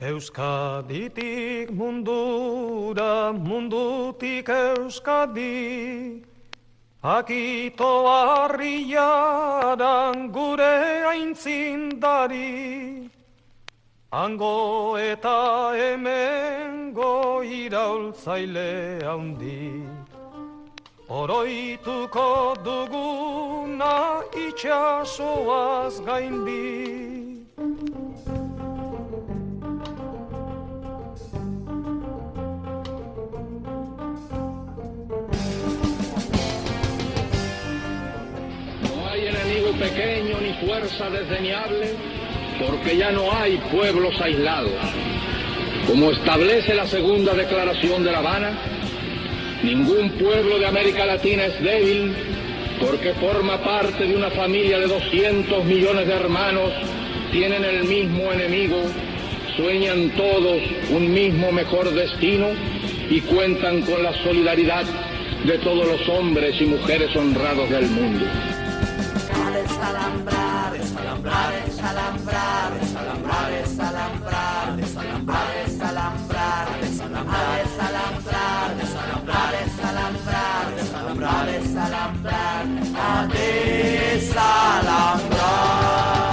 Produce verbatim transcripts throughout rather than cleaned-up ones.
Euskaditik mundura, mundutik Euskadi, akito harriaran gure aintzindari, hango eta hemengo iraultzaile handi, oroituko duguna itxasoaz gaindi. Pequeño ni fuerza desdeñable, porque ya no hay pueblos aislados. Como establece la segunda declaración de La Habana, ningún pueblo de América Latina es débil, porque forma parte de una familia de doscientos millones de hermanos, tienen el mismo enemigo, sueñan todos un mismo mejor destino y cuentan con la solidaridad de todos los hombres y mujeres honrados del mundo. Desalambrar, desalambrar, desalambrar, desalambrar, desalambrar, desalambrar, desalambrar, desalambrar, desalambrar, desalambrar, desalambrar, desalambrar, desalambrar, desalambrar.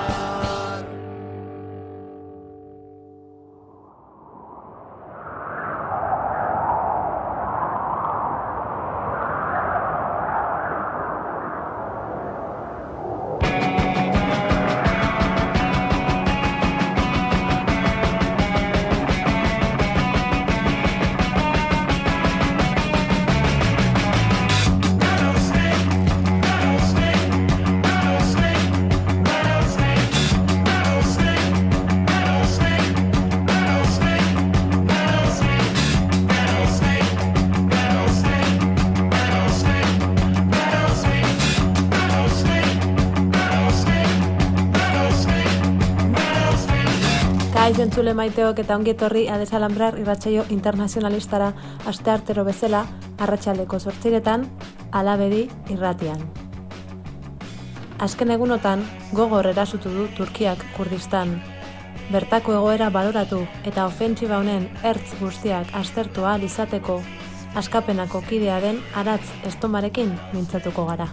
Kaixo entzule maiteok eta ongi etorri Adesalambrar irratsaio internazionalistara asteartero bezala arratsaldeko zortziretan Alabedi irratian. Azken egunotan gogor erasutu du Turkiak Kurdistan. Bertako egoera baloratu eta ofentsiba honen ertz guztiak aztertu ahal izateko askapenako kidea den Aratz Estomarekin mintzatuko gara.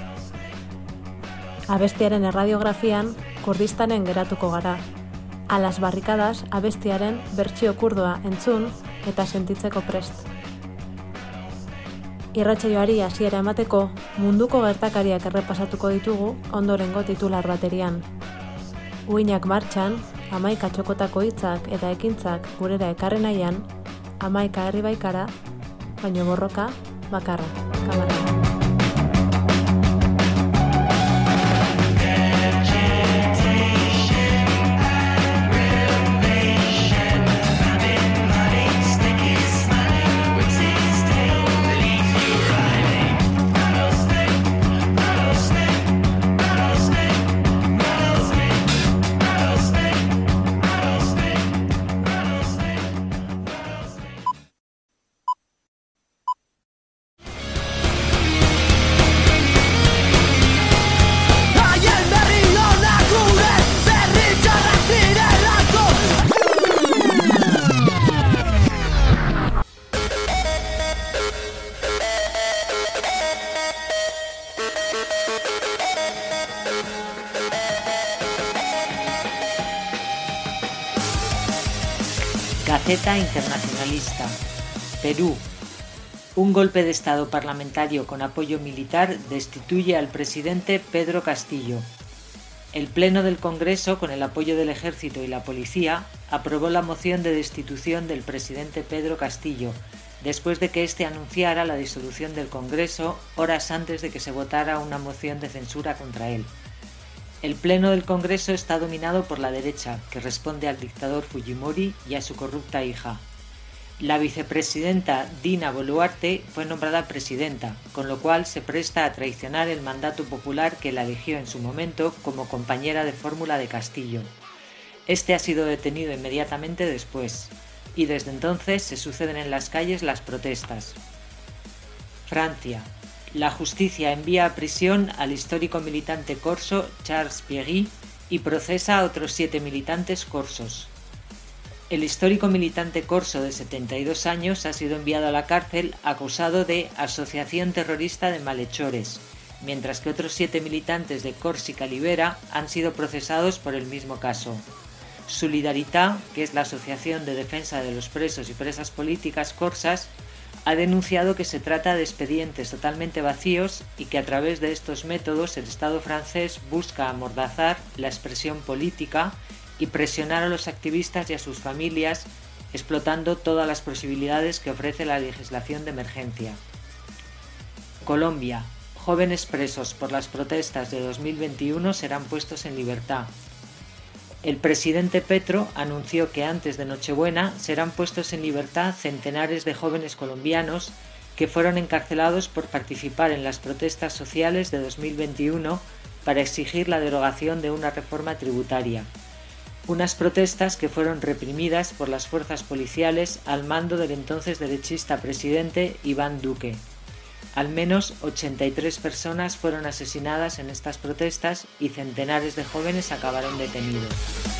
Abestiaren erradiografian Kurdistanen geratuko gara. A las barrikadas abestiaren bertsio kurdoa entzun eta sentitzeko prest. Irratsaioari hasiera emateko munduko gertakariak errepasatuko ditugu ondorengo titular baterian. Uinak martxan, hamaika txokotako hitzak eta ekintzak gurera ekarri nahian, hamaika herri baikara, baino borroka bakarra. Kamara. Gaceta Internacionalista. Perú. Un golpe de Estado parlamentario con apoyo militar destituye al presidente Pedro Castillo. El Pleno del Congreso, con el apoyo del Ejército y la Policía, aprobó la moción de destitución del presidente Pedro Castillo, después de que éste anunciara la disolución del Congreso horas antes de que se votara una moción de censura contra él. El Pleno del Congreso está dominado por la derecha, que responde al dictador Fujimori y a su corrupta hija. La vicepresidenta Dina Boluarte fue nombrada presidenta, con lo cual se presta a traicionar el mandato popular que la eligió en su momento como compañera de fórmula de Castillo. Este ha sido detenido inmediatamente después, y desde entonces se suceden en las calles las protestas. Francia. La justicia envía a prisión al histórico militante corso Charles Péguy y procesa a otros siete militantes corsos. El histórico militante corso de setenta y dos años ha sido enviado a la cárcel acusado de asociación terrorista de malhechores, mientras que otros siete militantes de Còrsega Libera han sido procesados por el mismo caso. Solidaritat, que es la Asociación de Defensa de los Presos y Presas Políticas corsas, ha denunciado que se trata de expedientes totalmente vacíos y que a través de estos métodos el Estado francés busca amordazar la expresión política y presionar a los activistas y a sus familias, explotando todas las posibilidades que ofrece la legislación de emergencia. Colombia. Jóvenes presos por las protestas de dos mil veintiuno serán puestos en libertad. El presidente Petro anunció que antes de Nochebuena serán puestos en libertad centenares de jóvenes colombianos que fueron encarcelados por participar en las protestas sociales de dos mil veintiuno para exigir la derogación de una reforma tributaria. Unas protestas que fueron reprimidas por las fuerzas policiales al mando del entonces derechista presidente Iván Duque. Al menos ochenta y tres personas fueron asesinadas en estas protestas y centenares de jóvenes acabaron detenidos.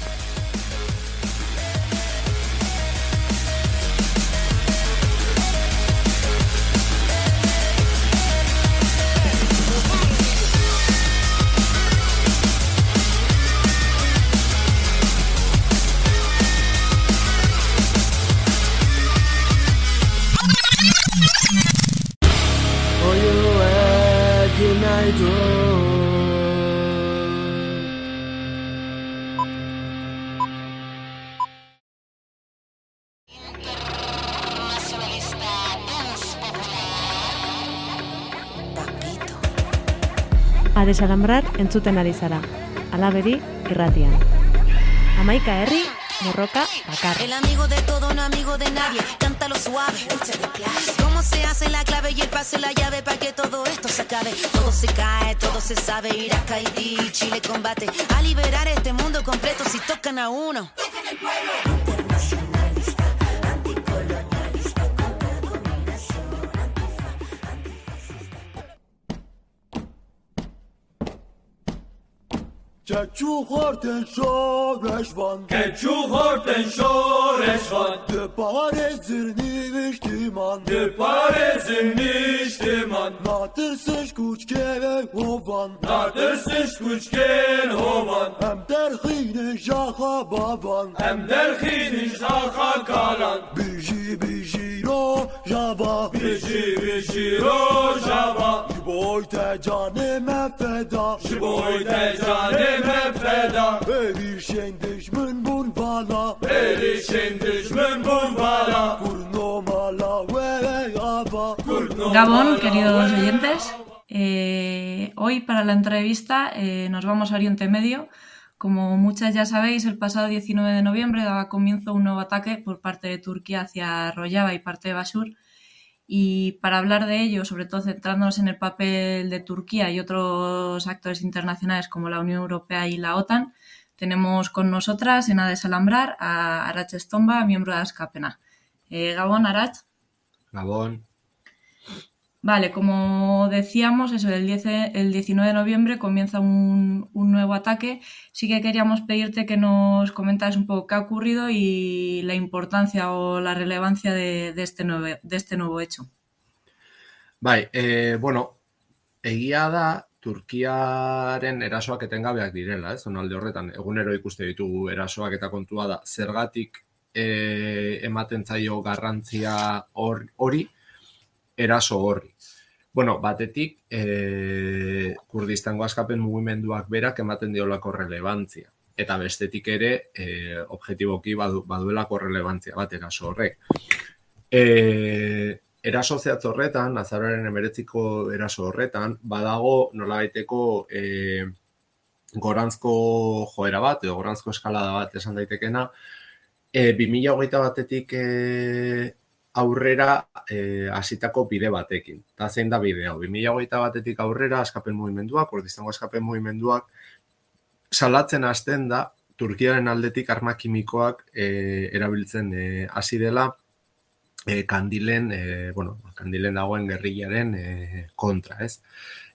A desalambrar entzuten ari zara, Alabedi irratian. Hamaika herri, borroka bakar. El amigo de todo, no amigo de nadie, cántalo suave. Cómo se hace la clave y el pase la llave para que todo esto se acabe. Todo se cae, todo se sabe, Irak, Haití, Chile combate a liberar este mundo completo si tocan a uno. Tocan el pueblo. Internacionalista, anticolonialista, contra dominación, antifa, antifascista. که چو خورتن شورش وان که چو خورتن شورش وان ده پارێزر نیشتیمان ده پارێزر نیشتیمان ناترسش کوچکێوێ هۆڤان ناترسش کوچکێن هۆڤان ئەم دەرخینە ژاخا باوان ئەم دەرخینی ژاخا کاڵان بیژی بیژی ڕۆژاوا بیژی بیژی ڕۆژاوا ji بۆی te canê me feda ji بۆی te canê me feda êrîşên dijmin bûn vala êrîşên dijmin bûn vala kurno mala we ava Gabón, queridos oyentes, eh, hoy para la entrevista eh, nos vamos a Oriente Medio. Como muchas ya sabéis, el pasado diecinueve de noviembre daba comienzo un nuevo ataque por parte de Turquía hacia Rojava y parte de Bashur. Y para hablar de ello, sobre todo centrándonos en el papel de Turquía y otros actores internacionales como la Unión Europea y la OTAN, tenemos con nosotras en A Desalambrar a Arach Estomba, miembro de Askapena. Eh, Gabón, Arach. Gabón. Vale, como decíamos, eso, el, diez, el diecinueve de noviembre comienza un, un nuevo ataque. Sí que queríamos pedirte que nos comentaras un poco qué ha ocurrido y la importancia o la relevancia de, de, este, nuevo, de este nuevo hecho. Bai, eh, bueno, egia da Turkiaren erasoak etengabeak direla, ez? Zonalde horretan, egunero ikuste ditugu erasoak eta kontua da, zergatik eh, ematen zaio garrantzia hori, eraso horri. Bueno, batetik, eh, Kurdistango askapen mugimenduak berak ematen diolako relevantzia. Eta bestetik ere, eh, objetiboki badu, baduelako relevantzia bat eraso horrek. Eh, eraso zehatz horretan, azaroaren hemeretziko eraso horretan, badago nolabaiteko eh, goranzko joera bat, edo goranzko eskalada bat esan daitekena, eh, bi mila hogeita batetik eh, aurrera hasitako eh, bide batekin. Eta zein da bidea? bi mila hogeita batetik aurrera askapen mugimenduak, Kurdistango askapen mugimenduak, salatzen hasten da Turkiaren aldetik arma kimikoak eh, erabiltzen hasi eh, dela eh, kandilen, eh, bueno, kandilen dagoen gerrillaren eh, kontra, ez?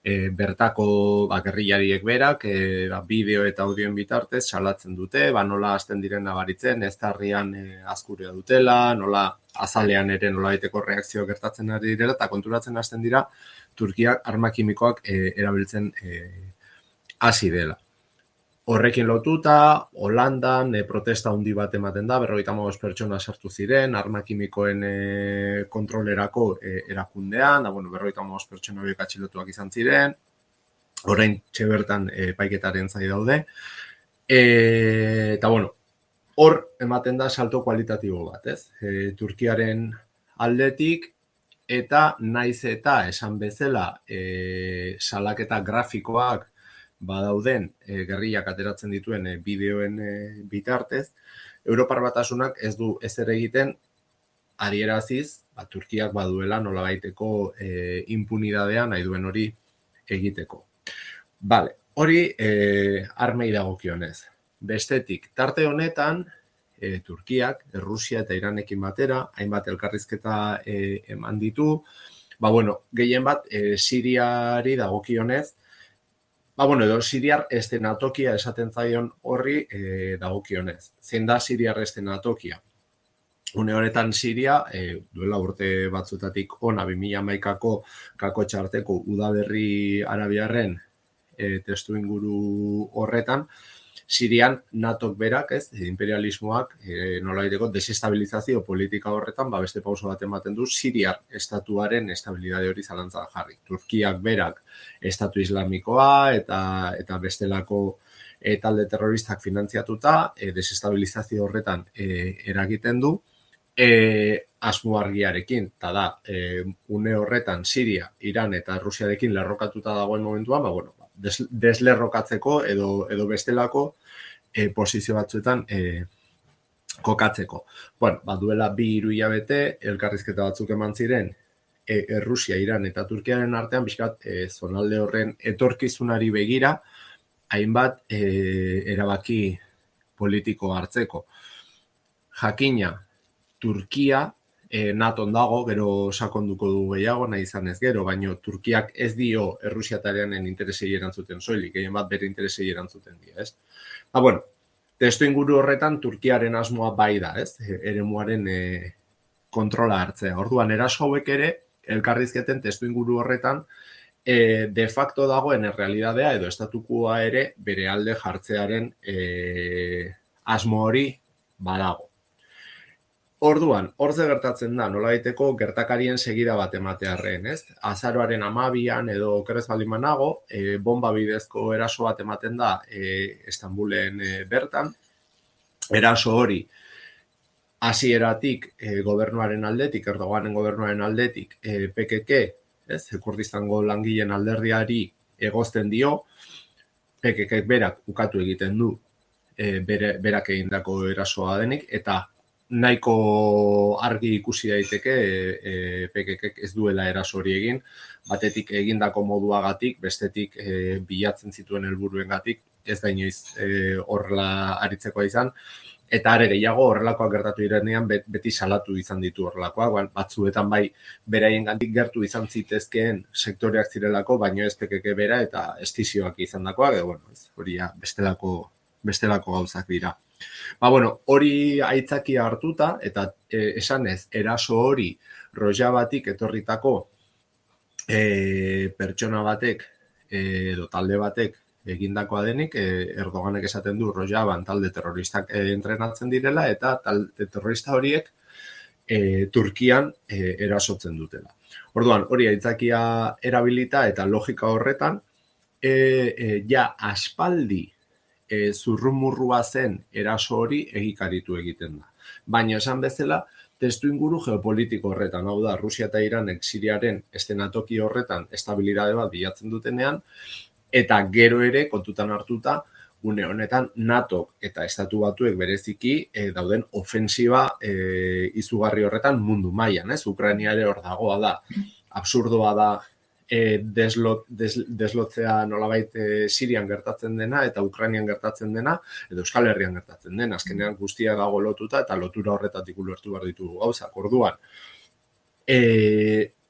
e, bertako ba, gerrillariek berak, e, ba, bideo eta audioen bitartez salatzen dute, ba, nola hasten diren nabaritzen, ez tarrian e, azkurea dutela, nola azalean ere nola baiteko reakzio gertatzen ari direla, eta konturatzen hasten dira Turkiak arma kimikoak e, erabiltzen e, hasi dela. Horrekin lotuta, Holandan e, protesta handi bat ematen da, berrogeita hamabost pertsona sartu ziren, arma kimikoen e, kontrolerako e, erakundean, da, bueno, berrogeita hamabost pertsona horiek atxilotuak izan ziren, orain txebertan e, paiketaren zai daude, e, eta, bueno, hor ematen da salto kualitatibo bat, ez? E, Turkiaren aldetik, eta naiz eta esan bezala e, salaketa grafikoak badauden e, gerrillak ateratzen dituen e, bideoen e, bitartez, Europar Batasunak ez du ezer egiten adieraziz, ba, Turkiak baduela nolabaiteko e, impunidadea nahi duen hori egiteko. Bale, hori e, armei dagokionez. Bestetik, tarte honetan, e, Turkiak, Errusia eta Iranekin batera, hainbat elkarrizketa e, eman ditu, ba, bueno, gehien bat, e, Siriari dagokionez, Ba, bueno, edo Siriar estenatokia esaten zaion horri e, dagokionez. Zein da Siriar estenatokia? Une honetan Siria, e, duela urte batzutatik ona bi mila hamaikako kako txarteko udaberri arabiarren e, testu inguru horretan, Sirian natok berak, ez, imperialismoak e, nolabaiteko desestabilizazio politika horretan, ba beste pauso bat ematen du Siriar estatuaren estabilitate hori zalantzan jarri. Turkiak berak estatu islamikoa eta eta bestelako e, talde terroristak finantziatuta, e, desestabilizazio horretan e, eragiten du, e, asmo argiarekin, eta da, e, une horretan Siria, Iran eta Rusiarekin lerrokatuta dagoen momentuan, ba, bueno, des, deslerrokatzeko edo, edo bestelako e, posizio batzuetan e, kokatzeko. Bueno, ba, duela bi hiru hilabete, elkarrizketa batzuk eman ziren, e, Errusia, Iran eta Turkiaren artean, bizkat, e, zonalde horren etorkizunari begira, hainbat e, erabaki politiko hartzeko. Jakina, Turkia, e, naton dago, gero sakonduko du gehiago, nahi izan ez gero, baino Turkiak ez dio Errusia eta Iranen interesei erantzuten soilik, gehien bat bere interesei erantzuten dira, ez? Ba, bueno, testu inguru horretan Turkiaren asmoa bai da, ez? Eremuaren e, kontrola hartzea. Orduan, eraso hauek ere, elkarrizketen testu inguru horretan, e, de facto dagoen errealidadea edo estatukoa ere bere alde jartzearen e, asmo hori badago. Orduan, hor ze gertatzen da, nolabaiteko gertakarien segida bat ematearren, ez? Azaroaren hamabian edo okerrez baldin banago, e, bomba bidezko eraso bat ematen da e, Istanbulen e, bertan. Eraso hori hasieratik e, gobernuaren aldetik, Erdoganen gobernuaren aldetik, e, P K K, ez? Kurdistango langileen alderdiari egozten dio, P K K berak ukatu egiten du e, bere, berak egindako erasoa denik, eta nahiko argi ikusi daiteke e, P K K ez duela eraso hori egin, batetik egindako moduagatik, bestetik e, bilatzen zituen helburuengatik, ez da inoiz e, horrela aritzekoa izan, eta are gehiago horrelakoak gertatu direnean beti salatu izan ditu horrelakoak, batzuetan bai beraiengandik gertu izan zitezkeen sektoreak zirelako, baino ez P K K bera eta estizioak izandakoak, edo bueno, hori bestelako bestelako gauzak dira. Ba, bueno, hori aitzakia hartuta, eta e, esanez, eraso hori Rojabatik etorritako e, pertsona batek edo talde batek egindakoa denik, e, Erdoganek esaten du Rojaban talde terroristak e, entrenatzen direla, eta talde terrorista horiek e, Turkian e, erasotzen dutela. Orduan, hori aitzakia erabilita eta logika horretan, e, e, ja aspaldi E, zurrumurrua zen eraso hori egikaritu egiten da. Baina esan bezala, testu inguru geopolitiko horretan, hau da, Rusia eta Iranek Siriaren estenatoki horretan estabilitate bat bilatzen dutenean, eta gero ere kontutan hartuta, une honetan NATO eta Estatu Batuek bereziki e, dauden ofensiba e, izugarri horretan mundu mailan, ez? Ukraina ere hor dagoa da, absurdoa da, E, deslot, des, deslotzea nolabait e, Sirian gertatzen dena eta Ukrainian gertatzen dena, edo Euskal Herrian gertatzen dena, azkenean guztia dago lotuta eta lotura horretatik ulertu behar ditugu gauzak. Orduan, e,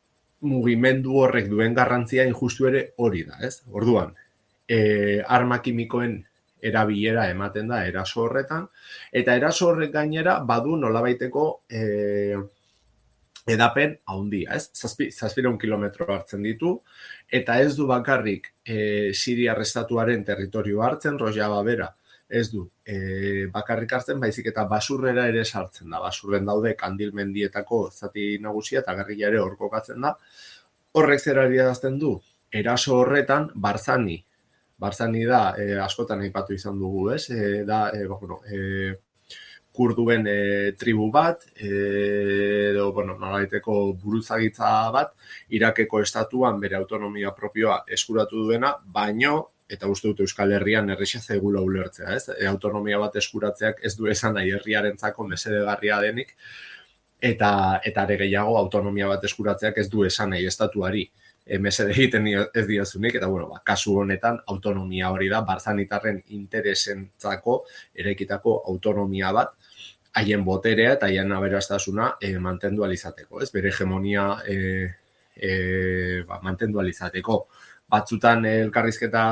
mugimendu horrek duen garrantzia injustu ere hori da, ez? Orduan, e, arma kimikoen erabilera ematen da eraso horretan, eta eraso horrek gainera badu nolabaiteko e, edapen handia, ez? Zazpi, zazpireun kilometro hartzen ditu, eta ez du bakarrik e, Siriar estatuaren territorio hartzen, Rojava bera, ez du e, bakarrik hartzen, baizik eta basurrera ere sartzen da. Basurren daude Kandil mendietako zati nagusia eta gerrilla ere hor kokatzen da. Horrek zer adierazten du? Eraso horretan Barzani, Barzani da, e, askotan aipatu izan dugu, ez? E, da, e, bueno, e, kurduen e, tribu bat, e, edo, bueno, nolabaiteko buruzagitza bat, Irakeko estatuan bere autonomia propioa eskuratu duena, baino, eta uste dut Euskal Herrian erresa zaigula ulertzea, ez? E, autonomia bat eskuratzeak ez du esan nahi herriarentzako mesedegarria denik, eta eta are gehiago autonomia bat eskuratzeak ez du esan nahi estatuari e, mesede egiten ez diozunik, eta bueno, ba, kasu honetan autonomia hori da, barzanitarren interesentzako eraikitako autonomia bat, haien boterea eta haien aberastasuna e, mantendu alizateko, ez? Bere hegemonia e, e, ba, mantendu alizateko. Batzutan elkarrizketa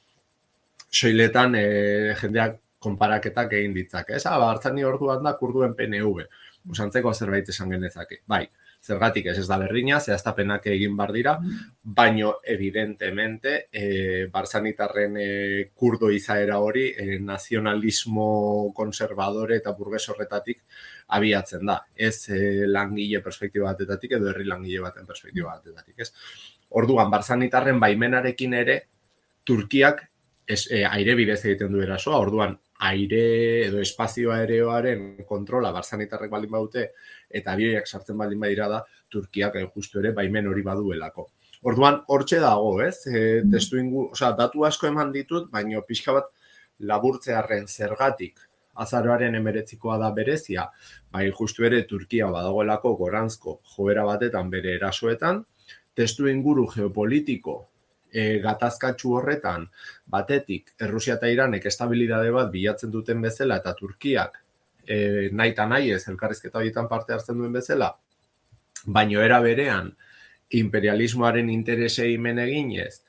soiletan e, jendeak konparaketak egin ditzak. Ez, Barzani orduan da kurduen P N V. Usantzeko zerbait esan genezake. Bai, zergatik ez ez da berdina, zehaztapenak egin bar dira, baino evidentemente e, Barzanitarren e, kurdo izaera hori e, nazionalismo konservadore eta burges horretatik abiatzen da. Ez e, langile perspektiba batetatik edo herri langile baten perspektiba batetatik, ez? Orduan, Barzanitarren baimenarekin ere, Turkiak es, e, aire bidez egiten du erasoa, orduan, aire edo espazio aereoaren kontrola Barzanitarrek baldin badute, eta abioiak sartzen baldin badira da, Turkiak justu ere baimen hori baduelako. Orduan, hortxe dago, ez? E, testu ingu, osea, datu asko eman ditut, baino pixka bat laburtzearren zergatik, azaroaren emeretzikoa da berezia, bai justu ere Turkia badagoelako goranzko joera batetan bere erasoetan, testu inguru geopolitiko e, gatazkatsu horretan batetik Errusia eta Iranek estabilidade bat bilatzen duten bezala eta Turkiak e, nahi eta nahi ez elkarrizketa horietan parte hartzen duen bezala, baino era berean imperialismoaren interesei men eginez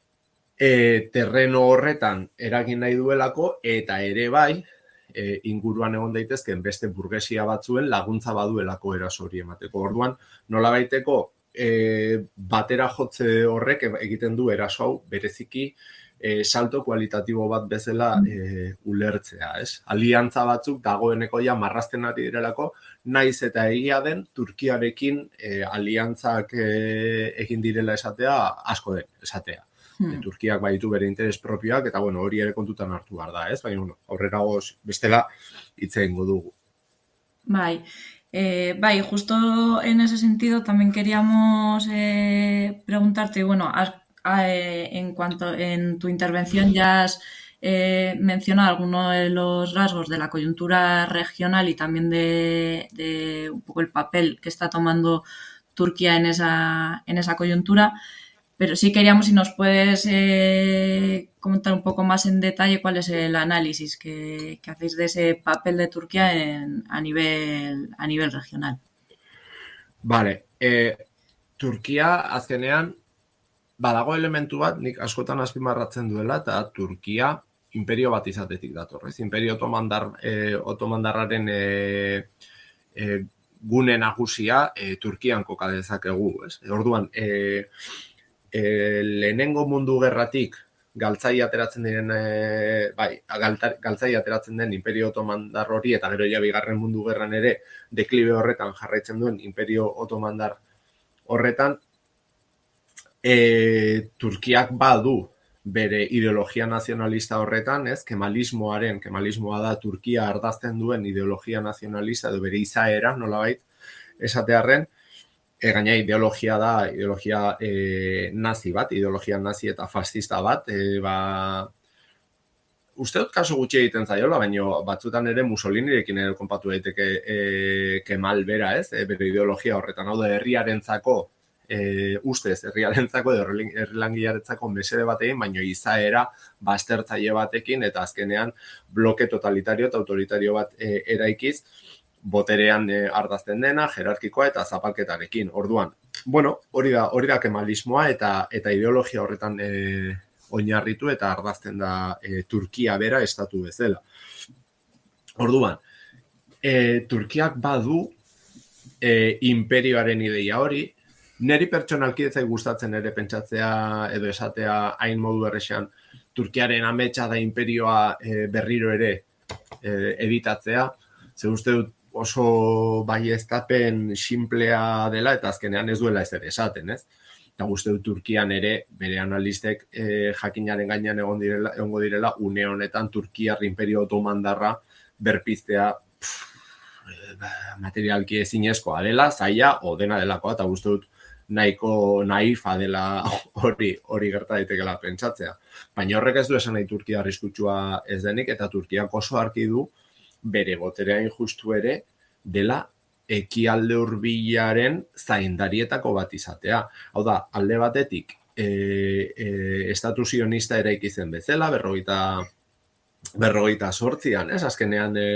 e, terreno horretan eragin nahi duelako eta ere bai e, inguruan egon daitezken beste burgesia batzuen laguntza baduelako eraso hori emateko. Orduan, nolabaiteko E, batera jotze horrek egiten du eraso hau bereziki e, salto kualitatibo bat bezala e, ulertzea, ez? Aliantza batzuk dagoeneko ja marrazten ari direlako, naiz eta egia den Turkiarekin e, aliantzak e, egin direla esatea asko den esatea. Hmm. E, Turkiak baditu bere interes propioak eta bueno, hori ere kontutan hartu behar da, ez? Baina bueno, aurrera goz bestela hitz egingo dugu. Bai. Eh, bai, justo en ese sentido también queríamos eh, preguntarte, bueno, has, eh, en cuanto en tu intervención ya has eh, mencionado algunos de los rasgos de la coyuntura regional y también de, de un poco el papel que está tomando Turquía en esa, en esa coyuntura, pero sí queríamos si nos puedes eh, comentar un poco más en detalle cuál es el análisis que, que hacéis de ese papel de Turquía en, a, nivel, a nivel regional. Vale, eh, Turquia azkenean badago elementu bat, nik askotan azpimarratzen duela, eta Turquia imperio bat izatetik dator, ez? Imperio otomandar, eh, otomandarraren eh, eh, gune nagusia eh, Turkian koka dezakegu, ez? Orduan, eh, E, lehenengo mundu gerratik galtzai ateratzen diren e, bai, galtar, galtzai ateratzen den Imperio Otomandar hori eta gero ja bigarren mundu gerran ere deklibe horretan jarraitzen duen Imperio Otomandar horretan e, Turkiak badu bere ideologia nazionalista horretan, ez? Kemalismoaren, kemalismoa da Turkia ardazten duen ideologia nazionalista edo bere izaera, nolabait esatearren. E, gaina ideologia da, ideologia e, nazi bat, ideologia nazi eta fascista bat, e, ba, uste dut kasu gutxi egiten zaiola, baina batzutan ere Mussolinirekin ere konpatu daiteke e, Kemal bera, ez, e, bere ideologia horretan, hau da herriarentzako, e, ustez, herriarentzako edo herrilangilarentzako mesede batekin, baina izaera baztertzaile batekin, eta azkenean bloke totalitario eta autoritario bat e, eraikiz, boterean e, ardazten dena, jerarkikoa eta zapalketarekin. Orduan, bueno, hori da, hori da kemalismoa eta eta ideologia horretan e, oinarritu eta ardazten da e, Turkia bera estatu bezala. Orduan, e, Turkiak badu e, imperioaren ideia hori, neri pertsonalki ez zait gustatzen ere pentsatzea edo esatea hain modu errexean Turkiaren ametsa da imperioa e, berriro ere e, editatzea, ze uste dut oso baieztapen simplea dela eta azkenean ez duela ezer esaten, ez? Eta uste dut Turkian ere bere analistek e, jakinaren gainean egon direla, egongo direla une honetan Turkiar imperio otomandarra berpiztea pff, materialki ezinezkoa dela, zaila o dena delakoa, eta uste dut nahiko naifa dela hori hori gerta daitekela pentsatzea. Baina horrek ez du esan nahi Turkia arriskutsua ez denik, eta Turkiak oso argi du bere boterea injustu ere dela ekialde hurbilaren zaindarietako bat izatea. Hau da, alde batetik e, e, estatu sionista eraiki zen bezala, berrogeita berrogeita sortzian, ez? Azkenean e,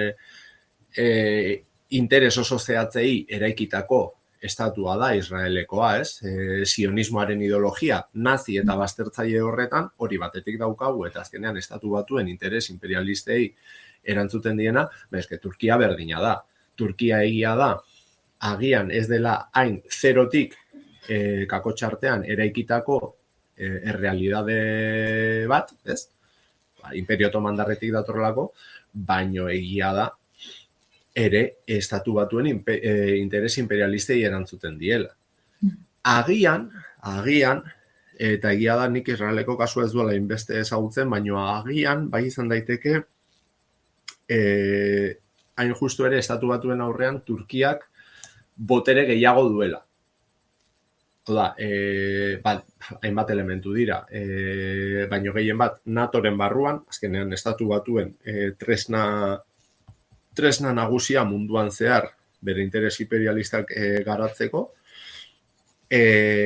e, interes oso zehatzei eraikitako estatua da Israelekoa, ez? E, sionismoaren ideologia nazi eta baztertzaile horretan hori batetik daukagu eta azkenean estatu batuen interes imperialistei erantzuten diena, bezke Turkia berdina da. Turkia egia da, agian ez dela hain zerotik e, kakotxartean eraikitako e, errealidade bat, ez? Ba, Imperio Otomandarretik datorrelako, baino egia da ere estatu batuen impe, e, interes imperialistei erantzuten diela. Agian, agian, eta egia da nik Israeleko kasua ez duela inbeste ezagutzen, baino agian, bai izan daiteke, e, hain justu ere estatu batuen aurrean Turkiak botere gehiago duela. Oda, e, bat, hainbat elementu dira, e, baino gehien bat NATOren barruan, azkenean estatu batuen e, tresna tresna nagusia munduan zehar bere interes imperialistak e, garatzeko, e,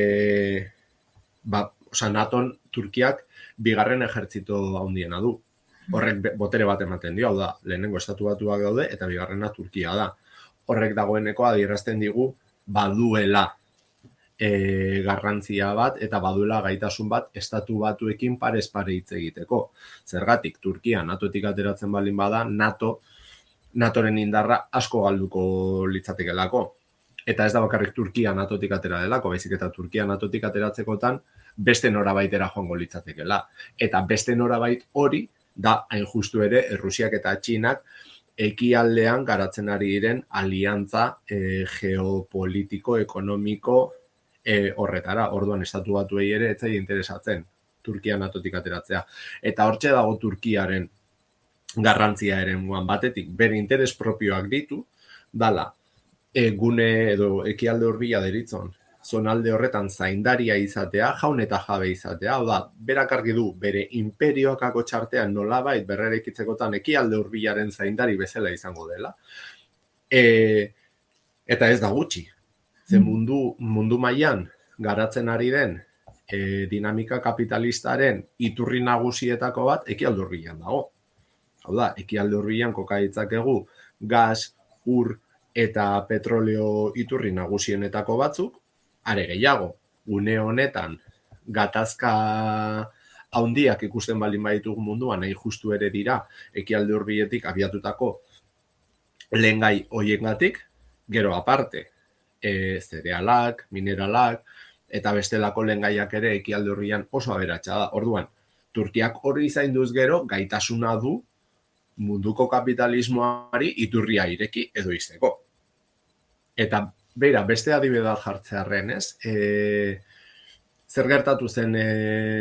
ba, oza, NATOn Turkiak bigarren ejertzito handiena du. Horrek botere bat ematen dio, hau da, lehenengo estatu batuak daude eta bigarrena Turkia da. Horrek dagoeneko adierazten digu baduela e, garrantzia bat eta baduela gaitasun bat estatu batuekin parez pare hitz egiteko. Zergatik, Turkia NATOtik ateratzen baldin bada, NATO NATOren indarra asko galduko litzatekelako. Eta ez da bakarrik Turkia NATOtik atera delako, baizik eta Turkia NATOtik ateratzekotan beste norabaitera joango litzatekela. Eta beste norabait hori da hain justu ere Errusiak eta Txinak ekialdean garatzen ari diren aliantza e, geopolitiko, ekonomiko e, horretara. Orduan estatu batuei ere ez zaie interesatzen Turkia NATOtik ateratzea. Eta hortxe dago Turkiaren garrantzia ere muan batetik, bere interes propioak ditu, dala, e, gune edo ekialde hurbila deritzon, zonalde horretan zaindaria izatea, jaun eta jabe izatea, hau da, berak argi du, bere imperioak akotxartean nolabait berrerekitzekotan ekialde hurbilaren zaindari bezala izango dela. E, eta ez da gutxi, ze mundu, mundu mailan garatzen ari den e, dinamika kapitalistaren iturri nagusietako bat ekialde hurbilan dago. Hau da, ekialde hurbilan koka ditzakegu gas, ur eta petroleo iturri nagusienetako batzuk, are gehiago, une honetan gatazka handiak ikusten baldin baditugu munduan, nahi justu ere dira ekialde hurbiletik abiatutako lehengai hoiengatik, gero aparte, e, zerealak, mineralak eta bestelako lehengaiak ere ekialde hurbilan oso aberatsa da. Orduan, Turkiak hori zainduz gero gaitasuna du munduko kapitalismoari iturria ireki edo izteko. Eta beira, beste adibidea jartzearren, ez? E, zer gertatu zen e,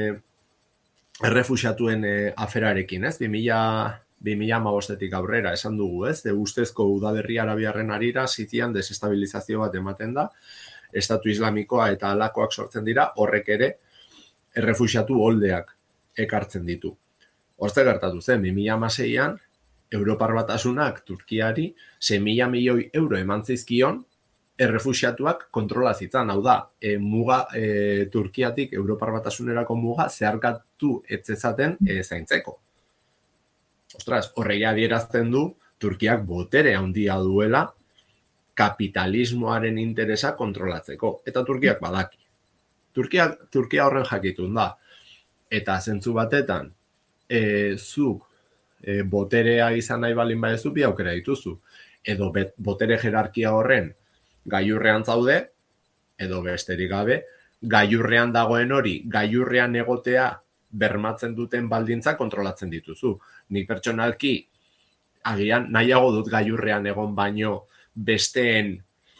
errefuxiatuen e, aferarekin, ez? bi mila hamabostetik aurrera esan dugu, ez? De ustezko udaberri arabiarren arira Sirian desestabilizazio bat ematen da, estatu islamikoa eta halakoak sortzen dira, horrek ere errefuxiatu holdeak ekartzen ditu. Hortze gertatu zen, bi mila hamaseian Europar Batasunak Turkiari sei mila milioi euro eman zizkion errefuxiatuak kontrola zitzan, hau da, e, muga e, Turkiatik Europar Batasunerako muga zeharkatu etzezaten e, zaintzeko. Ostras, horreia adierazten du Turkiak botere handia duela kapitalismoaren interesa kontrolatzeko. Eta Turkiak badaki. Turkia, Turkia horren jakitun da. Eta zentzu batetan, e, zuk e, boterea izan nahi balin badezu, bi aukera dituzu. Edo bet, botere jerarkia horren gailurrean zaude, edo besterik gabe, gailurrean dagoen hori, gailurrean egotea bermatzen duten baldintza kontrolatzen dituzu. Nik pertsonalki, agian nahiago dut gailurrean egon baino besteen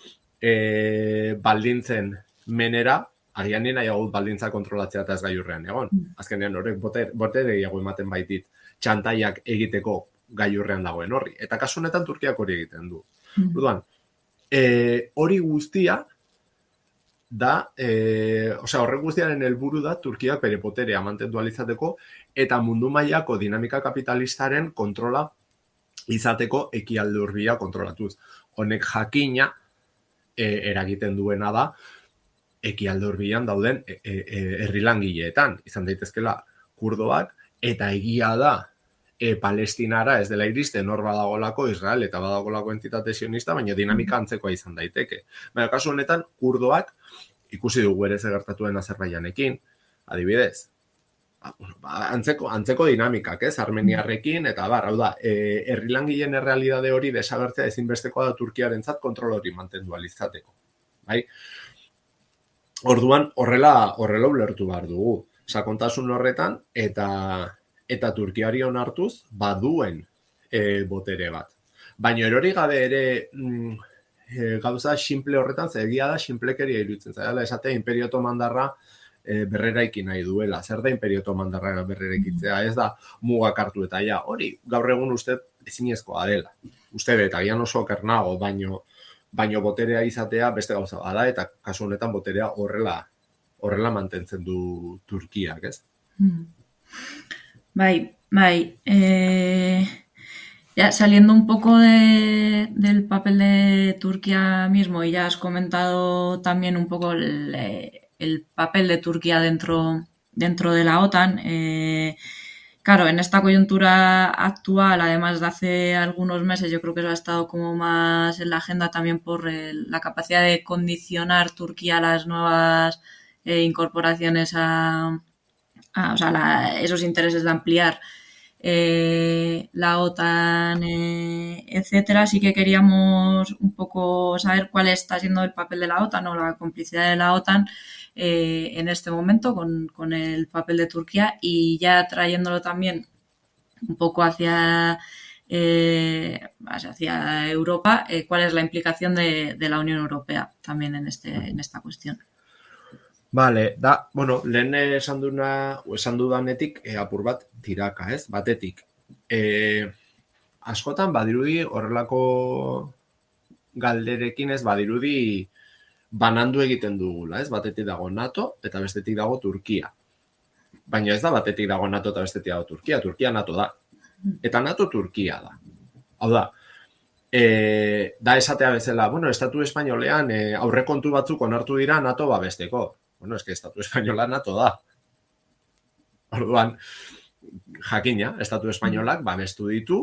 e, baldintzen menera, agian nien nahiago dut baldintza kontrolatzea eta ez gailurrean egon. Azkenean horrek botere, botere gehiago ematen baitit txantaiak egiteko gailurrean dagoen horri. Eta kasu honetan Turkiak hori egiten du. Orduan, e, hori guztia da, e, osea, horrek guztiaren helburu da Turkiak bere boterea mantendu alizateko eta mundu mailako dinamika kapitalistaren kontrola izateko ekialde hurbila kontrolatuz. Honek jakina e, eragiten duena da ekialde hurbilan dauden e, e, herri langileetan, izan daitezkela kurdoak, eta egia da e, Palestinara ez dela iristen hor badagolako Israel eta badagolako entitate sionista, baina dinamika antzekoa izan daiteke. Baina kasu honetan kurdoak ikusi dugu ere gertatuen Azerbaijanekin, adibidez. Ba, antzeko, antzeko dinamikak, ez, Armeniarrekin, eta bar, hau da, e, herri langileen errealidade hori desagertzea ezinbestekoa da Turkiarentzat kontrol hori mantendu alizateko. Bai? Orduan, horrela, horrela ulertu behar dugu. Sakontasun horretan, eta eta Turkiari onartuz, baduen e, botere bat. Baina erori gabe ere mm, e, gauza simple horretan, zegia da simplekeria iruditzen zaila, esatea Imperio Otomandarra e, berreraiki nahi duela. Zer da Imperio Otomandarra berreraikitzea? Ez da mugak hartu eta ja, hori gaur egun uste ezinezkoa dela. Uste bet, agian oso okernago, baino, baino boterea izatea beste gauza bada, eta kasu honetan boterea horrela, horrela mantentzen du Turkiak, ez? Mm. Bai, bai. Eh, ya saliendo un poco de, del papel de Turquía mismo, y ya has comentado también un poco el, el papel de Turquía dentro, dentro de la OTAN. Eh, claro, en esta coyuntura actual, además de hace algunos meses, yo creo que eso ha estado como más en la agenda también por el, la capacidad de condicionar Turquía a las nuevas eh, incorporaciones a... Ah, o sea, la, esos intereses de ampliar eh, la OTAN, eh, etcétera. Sí que queríamos un poco saber cuál está siendo el papel de la OTAN o la complicidad de la OTAN eh, en este momento con, con el papel de Turquía, y ya trayéndolo también un poco hacia, eh, hacia Europa, eh, cuál es la implicación de, de la Unión Europea también en, este, en esta cuestión. Vale, da, bueno, lehen esan duna, esan dudanetik e, apur bat tiraka, ez? Batetik. E, askotan badirudi horrelako galderekin ez badirudi banandu egiten dugula, ez? Batetik dago NATO eta bestetik dago Turkia. Baina ez da batetik dago NATO eta bestetik dago Turkia. Turkia NATO da. Eta NATO Turkia da. Hau da, e, da esatea bezala, bueno, Estatu Espainolean e, aurrekontu batzuk onartu dira NATO babesteko. Bueno, es que Estatu Espainola NATO da. Orduan, jakina, Estatu Espainolak babestu ditu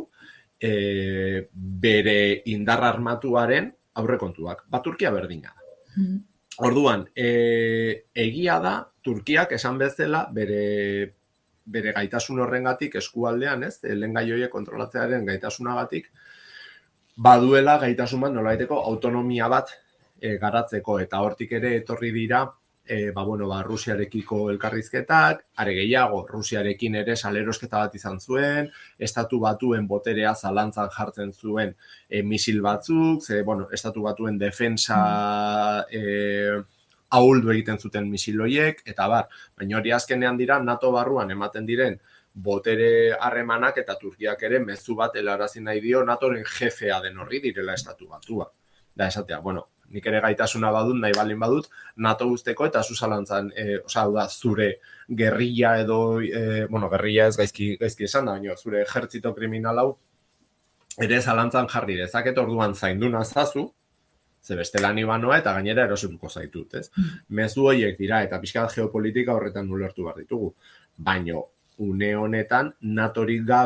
e, bere indar armatuaren aurrekontuak. Ba, Turkia berdina da. Orduan, e, egia da, Turkiak esan bezala bere, bere gaitasun horrengatik eskualdean, ez, lehengai horiek kontrolatzearen gaitasunagatik, baduela gaitasun bat nolaiteko autonomia bat e, garatzeko, eta hortik ere etorri dira E, ba, bueno, ba, Rusiarekiko elkarrizketak, are gehiago, Rusiarekin ere salerosketa bat izan zuen, Estatu Batuen boterea zalantzan jartzen zuen e, misil batzuk, ze, bueno, Estatu Batuen defensa e, ahuldu egiten zuten misil horiek, eta bar, baina hori azkenean dira NATO barruan ematen diren botere harremanak eta Turkiak ere mezu bat helarazi nahi dio NATOren jefea den horri direla Estatu Batua. Da esatea, bueno, nik ere gaitasuna badut, nahi balin badut, NATO guzteko eta zu zalantzan, e, oza, da, zure gerrilla edo, e, bueno, gerrilla ez gaizki, gaizki esan da, baina zure ejertzito kriminal hau ere zalantzan jarri dezaket, orduan zaindu nazazu, ze bestela ni banoa eta gainera erosutuko zaitut, ez? Mezu horiek dira, eta pixkat geopolitika horretan ulertu behar ditugu. Baina, une honetan, NATOrik gabe,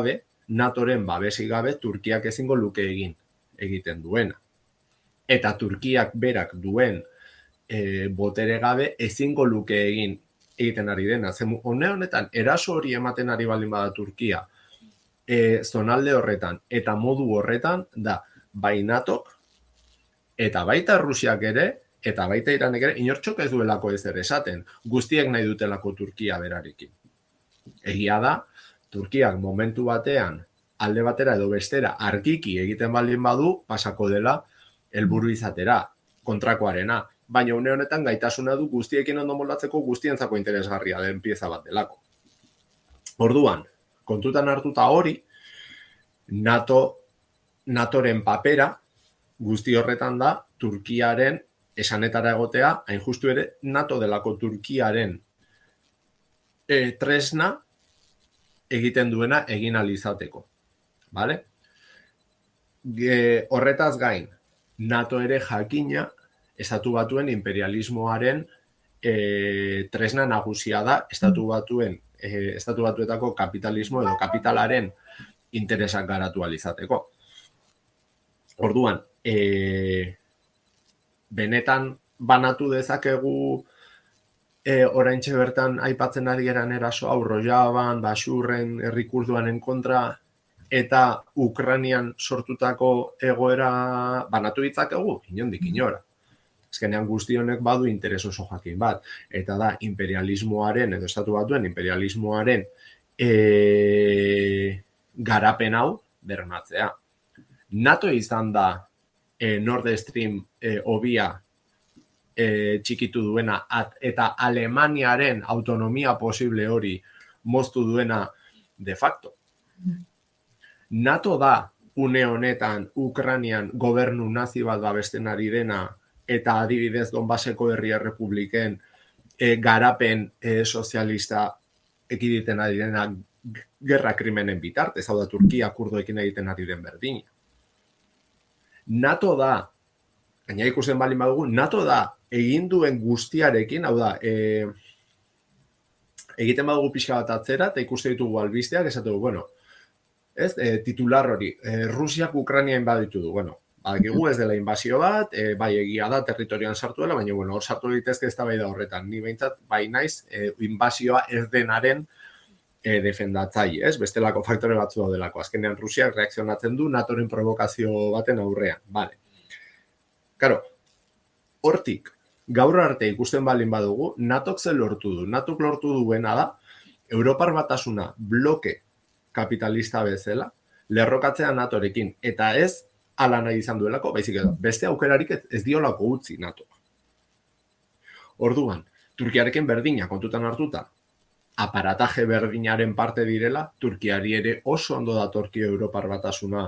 NATOren babesik gabe Turkiak ezingo luke egin egiten duena. Eta Turkiak berak duen e, botere gabe ezingo luke egin egiten ari dena. Zen hone honetan, eraso hori ematen ari baldin bada Turkia, e, zonalde horretan eta modu horretan da bai NATOk eta baita Rusiak ere, eta baita Iranek ere, inortxok ez duelako ezer esaten, guztiek nahi dutelako Turkia berarekin. Egia da, Turkiak momentu batean, alde batera edo bestera, argiki egiten baldin badu, pasako dela, helburu izatera, kontrakoarena. Baina une honetan gaitasuna du guztiekin ondo moldatzeko guztientzako interesgarria den pieza bat delako. Orduan, kontutan hartuta hori, NATO, NATOren papera guzti horretan da Turkiaren esanetara egotea, hain justu ere, NATO delako Turkiaren e, tresna egiten duena egin alizateko. Vale? Ge, horretaz gain, NATO ere jakina estatu batuen imperialismoaren e, tresna nagusia da, estatu batuen, e, estatu batuetako kapitalismo edo kapitalaren interesak garatu alizateko. Orduan, e, benetan banatu dezakegu e, oraintxe bertan aipatzen ari geran eraso hau Rojaban, Basurren, herri kurduanen kontra eta Ukrainian sortutako egoera banatu ditzakegu, inondik inora. Azkenean guzti honek badu interes oso jakin bat, eta da imperialismoaren, edo estatu batuen imperialismoaren e, garapen hau bermatzea. NATO izan da e, Nord Stream e, hobia e, txikitu duena at, eta Alemaniaren autonomia posible hori moztu duena de facto. NATO da une honetan Ukrainian gobernu nazi bat babesten ari dena eta adibidez Donbaseko herri errepubliken e, garapen e, sozialista ekiditen ari dena gerra krimenen bitartez, hau da Turkia kurdoekin egiten ari den berdina. NATO da, gaina ikusten baldin badugu, NATO da egin duen guztiarekin, hau da, e, egiten badugu pixka bat atzera, eta ikusten ditugu albisteak, esatugu, bueno, ez, e, titular hori, e, Rusiak Ukraina inbaditu du, bueno, badakigu ez dela inbazio bat, e, bai egia da territorian sartu dela, baina bueno, hor sartu litezke ez da bai da horretan. Ni behintzat, bai naiz, e, inbazioa ez denaren e, defendatzaile, ez? Bestelako faktore batzu daudelako. Azkenean Rusiak reakzionatzen du NATOren provokazio baten aurrean. Vale. Karo, hortik, gaur arte ikusten baldin badugu, NATOk ze lortu du. NATOk lortu duena da, Europar Batasuna bloke kapitalista bezala, lerrokatzea NATOrekin, eta ez ala nahi izan duelako, baizik edo, beste aukerarik ez, ez diolako utzi NATO. Orduan, Turkiarekin berdina kontutan hartuta, aparataje berdinaren parte direla, Turkiari ere oso ondo datorkio Europar Batasuna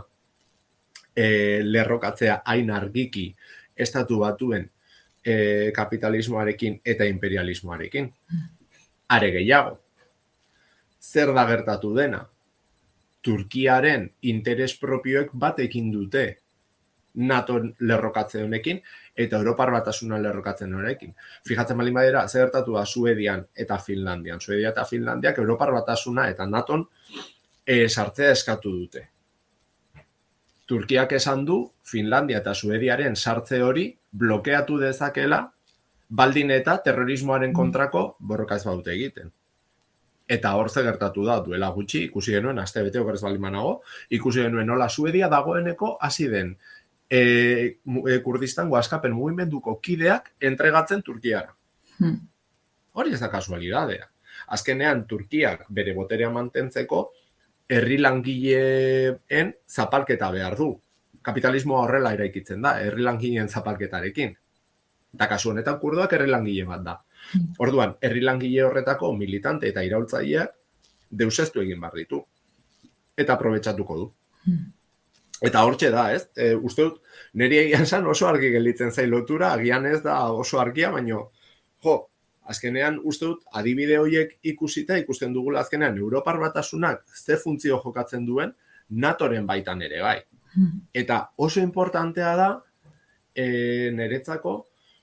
e, lerrokatzea hain argiki estatu batuen e, kapitalismoarekin eta imperialismoarekin. Are gehiago, zer da gertatu dena? Turkiaren interes propioek batekin dute NATO lerrokatze honekin eta Europar Batasuna lerrokatzen honekin. Fijatzen baldin badira, zer gertatu da Suedian eta Finlandian. Suedia eta Finlandiak Europar Batasuna eta NATOn e, sartzea eskatu dute. Turkiak esan du Finlandia eta Suediaren sartze hori blokeatu dezakela baldin eta terrorismoaren kontrako borroka ez baute egiten. Eta hor ze gertatu da, duela gutxi, ikusi genuen, aste bete okerez baldin banago, ikusi genuen nola Suedia dagoeneko hasi den e, e, Kurdistango askapen mugimenduko kideak entregatzen Turkiara. Hmm. Hori ez da kasualidadea. Azkenean Turkiak bere boterea mantentzeko herri langileen zapalketa behar du. Kapitalismoa horrela eraikitzen da, herri langileen zapalketarekin. Eta kasu honetan kurdoak herri langile bat da. Orduan, herri langile horretako militante eta iraultzaileak deuseztu egin behar ditu. Eta aprobetxatuko du. Eta hortxe da, ez? E, uste dut, niri egian zan oso argi gelditzen zain lotura, agian ez da oso argia, baino, jo, azkenean uste dut, adibide horiek ikusita, ikusten dugula azkenean, Europar Batasunak ze funtzio jokatzen duen, NATOren baitan ere bai. Eta oso importantea da, e, niretzako,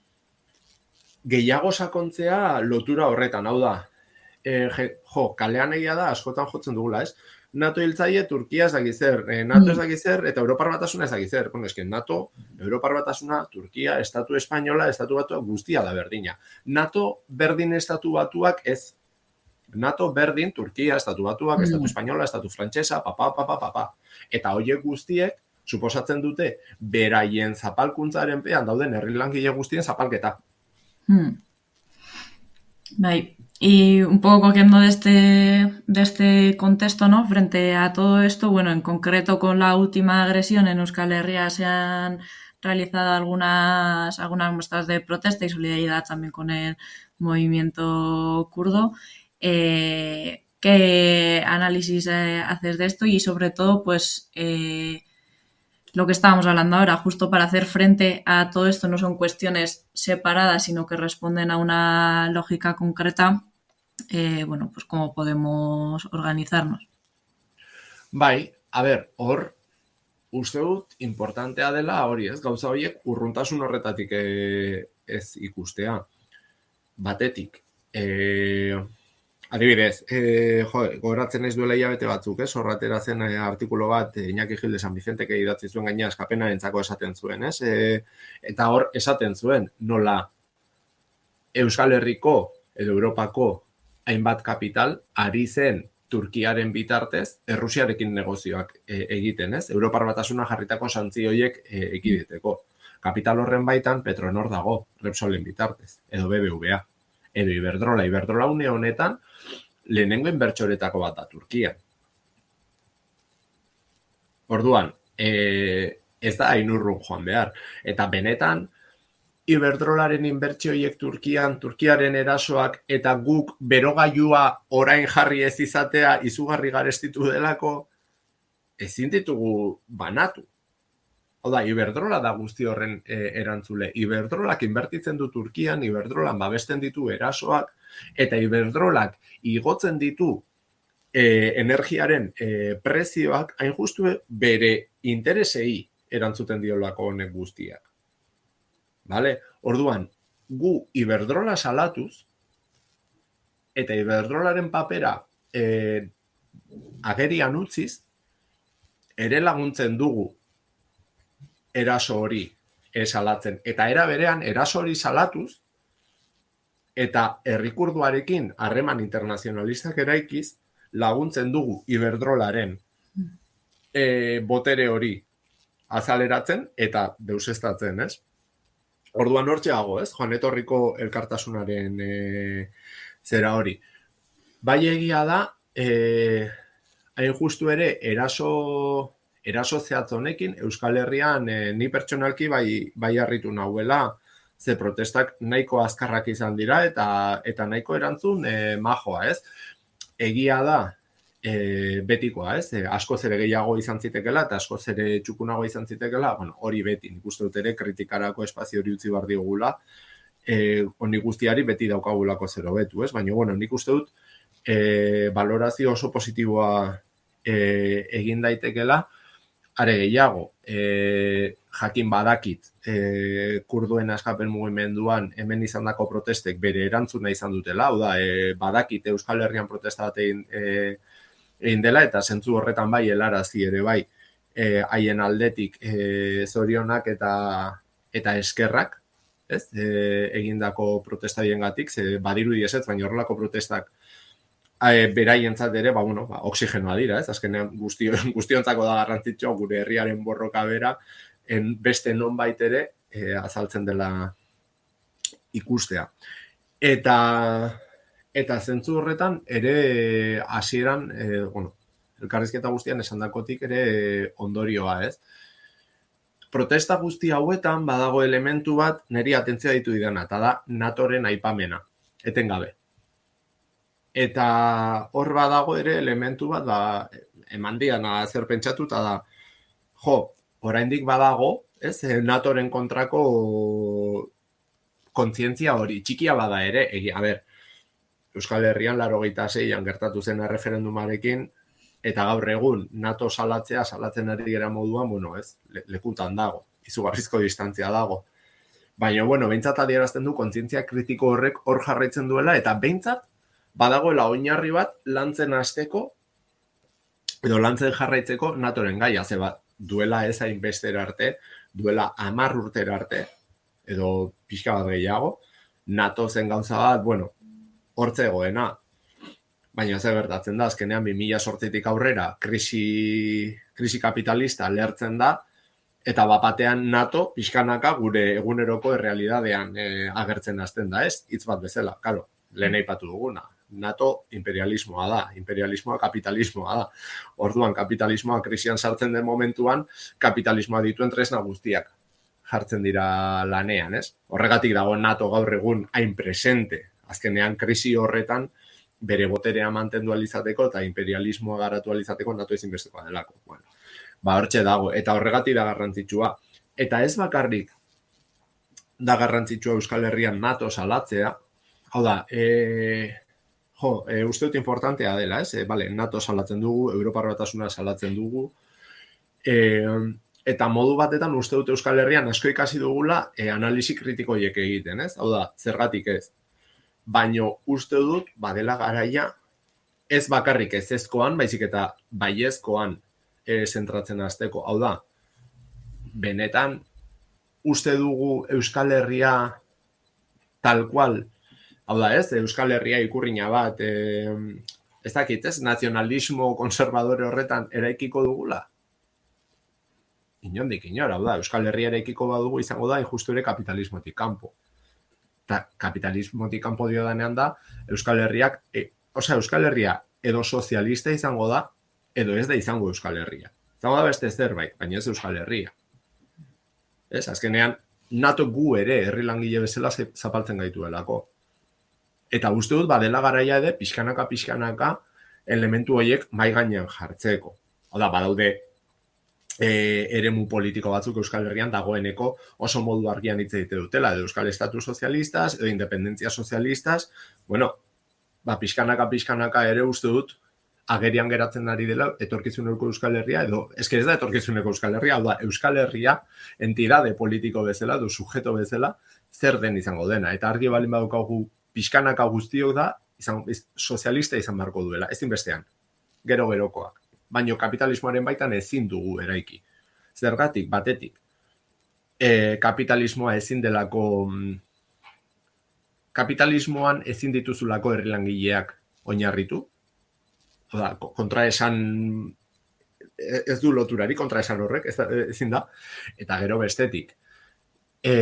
gehiago sakontzea lotura horretan, hau da, e, je, jo, kalean egia da, askotan jotzen dugula, ez? NATO hiltzaile Turkia ez dakiz zer, NATO ez dakiz zer, eta Europar Batasuna ez dakiz zer. Bueno, eske NATO, Europar Batasuna, Turkia, Estatu Espainola, Estatu Batuak guztia da berdina. NATO berdin Estatu Batuak ez. NATO berdin, Turkia, Estatu Batuak, mm. Estatu Espainola, Estatu Frantsesa, papa, papa, papa. Eta horiek guztiek, suposatzen dute, beraien zapalkuntzaren pean dauden herri langile guztien zapalketa. Hmm. Bai, y un poco cogiendo de este, de este contexto, ¿no? Frente a todo esto, bueno, en concreto con la última agresión en Euskal Herria se han realizado algunas, algunas muestras de protesta y solidaridad también con el movimiento kurdo. Eh, ¿Qué análisis eh, haces de esto? Y sobre todo, pues, eh, lo que estábamos hablando ahora, justo para hacer frente a todo esto, no son cuestiones separadas, sino que responden a una lógica concreta. Eh, bueno, pues cómo podemos organizarnos. Bai, a ber, hor, uste dut, importantea dela hori, ez? Gauza horiek urruntasun horretatik e, ez ikustea. Batetik, e, adibidez, e, jo, gogoratzen ez duela hilabete batzuk, ez? Horratera zen e, artikulo bat e, Iñaki Gil de San Vicente idatzi zuen gaina eskapenarentzako esaten zuen, ez? E, eta hor esaten zuen, nola Euskal Herriko edo Europako hainbat kapital ari zen Turkiaren bitartez Errusiarekin negozioak e, egiten, ez? Europar Batasuna jarritako santzio horiek e, ekiditeko. Kapital horren baitan Petronor dago, Repsolen bitartez, edo B B V A, edo Iberdrola. Iberdrola une honetan lehenengo inbertsoretako bat da Turkian. Orduan, e, ez da hainurrun joan behar. Eta benetan, Iberdrolaren inbertsioiek Turkian, Turkiaren erasoak eta guk berogailua orain jarri ez izatea izugarri garestitu delako, ezin ditugu banatu. Hau da, Iberdrola da guzti horren e, erantzule. Iberdrolak inbertitzen du Turkian, Iberdrolan babesten ditu erasoak, eta Iberdrolak igotzen ditu e, energiaren e, prezioak hain justu bere interesei erantzuten diolako honek guztiak. Vale? Orduan, gu Iberdrola salatuz, eta Iberdrolaren papera e, agerian utziz, ere laguntzen dugu eraso hori salatzen. Eta era berean, eraso hori salatuz, eta herrikurduarekin harreman internazionalistak eraikiz, laguntzen dugu Iberdrolaren e, botere hori azaleratzen eta deusestatzen, ez? Orduan hortxeago, ez? Joan etorriko elkartasunaren e, zera hori. Bai egia da, e, hain justu ere, eraso, eraso zehatz honekin, Euskal Herrian e, ni pertsonalki bai, bai harritu nahuela, ze protestak nahiko azkarrak izan dira eta eta nahiko erantzun e, majoa, ez? Egia da, e, betikoa, ez? E, askoz ere gehiago izan zitekela eta askoz ere txukunago izan zitekela, bueno, hori beti, nik uste dut ere kritikarako espazio hori utzi behar digula, e, honi guztiari beti daukagulako zero betu, ez? Baina, bueno, nik uste dut e, valorazio oso positiboa e, egin daitekela, are gehiago, e, jakin badakit, e, kurduen askapen mugimenduan hemen izandako protestek bere erantzuna izan dutela, hau da, e, badakit Euskal Herrian protesta bat egin, e, egin dela, eta zentzu horretan bai helarazi ere bai e, haien aldetik e, zorionak eta eta eskerrak, ez? E, egindako protestaiengatik, ze badirudi ezetz, baina horrelako protestak e, beraientzat ere, ba, bueno, ba, oxigenoa dira, ez? Azkenean guztio, guztiontzako da garrantzitsua gure herriaren borroka bera, en beste nonbait ere e, azaltzen dela ikustea. Eta Eta zentzu horretan ere hasieran, e, bueno, elkarrizketa guztian esandakotik ere ondorioa, ez? Protesta guzti hauetan badago elementu bat niri atentzioa ditu didana, eta da NATOren aipamena, etengabe. Eta hor badago ere elementu bat, ba, eman diana zer pentsatu, eta da, jo, oraindik badago, ez, NATOren kontrako kontzientzia hori, txikia bada ere, egia, a ber, Euskal Herrian laurogeita seian gertatu zen erreferendumarekin, eta gaur egun NATO salatzea, salatzen ari gara moduan, bueno, ez, lekutan dago, izugarrizko distantzia dago. Baina, bueno, behintzat adierazten du kontzientzia kritiko horrek hor jarraitzen duela, eta behintzat badagoela oinarri bat lantzen hasteko edo lantzen jarraitzeko NATOren gaia, ze bat, duela ez hainbestera arte, duela hamar urtera arte, edo pixka bat gehiago, NATO zen gauza bat, bueno, hortzegoena, baina ze gertatzen da, azkenean bi mila zortzitik aurrera krisi, krisi kapitalista lehertzen da, eta bapatean NATO pixkanaka gure eguneroko errealidadean e, agertzen hasten da, ez? Hitz bat bezala, karo, lehen aipatu duguna. NATO imperialismoa da, imperialismoa kapitalismoa da. Orduan, kapitalismoa krisian sartzen den momentuan, kapitalismoa dituen tresna guztiak jartzen dira lanean, ez? Horregatik dago NATO gaur egun hain presente, azkenean krisi horretan bere boterea mantendu alizateko eta imperialismoa garatu alizateko NATO ezinbestekoa delako. Bueno, ba, hortxe dago, eta horregatik da garrantzitsua. Eta ez bakarrik da garrantzitsua Euskal Herrian NATO salatzea, hau da, e, jo, e, uste dut importantea dela, ez? E, vale, NATO salatzen dugu, Europar Batasuna salatzen dugu, e, eta modu batetan uste dut Euskal Herrian asko ikasi dugula e, analisi kritikoiek egiten, ez? Hau da, zergatik ez. Baino uste dut, badela garaia, ez bakarrik ez ezkoan, baizik eta baiezkoan e, zentratzen hasteko. Hau da, benetan, uste dugu Euskal Herria tal cual, hau da ez, Euskal Herria ikurrina bat, e, ez dakit ez, nazionalismo konservadore horretan eraikiko dugula? Inondik inora, hau da, Euskal Herria eraikiko badugu izango da, injustu ere kapitalismotik kanpo. Eta kapitalismotik kanpo dio danean da, Euskal Herriak, e, osea, Euskal Herria edo sozialista izango da, edo ez da izango Euskal Herria. Izango da beste zerbait, baina ez Euskal Herria. Ez, azkenean, NATO gu ere herri langile bezala zapaltzen gaituelako. Eta uste dut, badela garaia ere, pixkanaka-pixkanaka elementu horiek mai gainean jartzeko. Hau da, badaude, E, eremu politiko batzuk Euskal Herrian dagoeneko oso modu argian hitz egite dutela, edo Euskal Estatu Sozialistas, edo Independentzia Sozialistas, bueno, ba, pixkanaka, pixkanaka ere uste dut, agerian geratzen ari dela, etorkizuneko Euskal Herria, edo, eske ez da etorkizuneko Euskal Herria, hau da, Euskal Herria entidade politiko bezala, edo sujeto bezala, zer den izango dena, eta argi balin badaukagu pixkanaka guztiok da, izan, sozialista izan beharko duela, ezin bestean, gero-gerokoak. Baina kapitalismoaren baitan ezin dugu eraiki. Zergatik, batetik, e, kapitalismoa ezin delako, kapitalismoan ezin dituzulako herri langileak oinarritu. Oda, kontraesan, ez du loturari, kontraesan horrek, ez, ezin da. Eta gero bestetik, e,